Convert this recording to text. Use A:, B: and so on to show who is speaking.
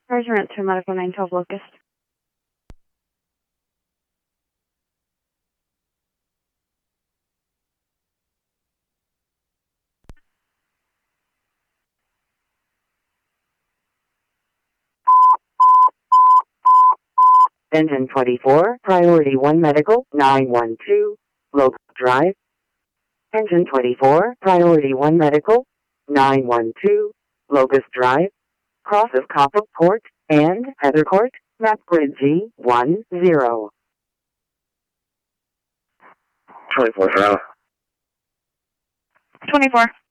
A: Regiment 2 Medical 912 Locust.
B: Engine 24, Priority 1 Medical, 912, Locust Drive. Engine 24, Priority 1 Medical, 912, Locust Drive, cross of Copper Court and Heather Court, map grid G10.
C: 24, sir.
A: 24.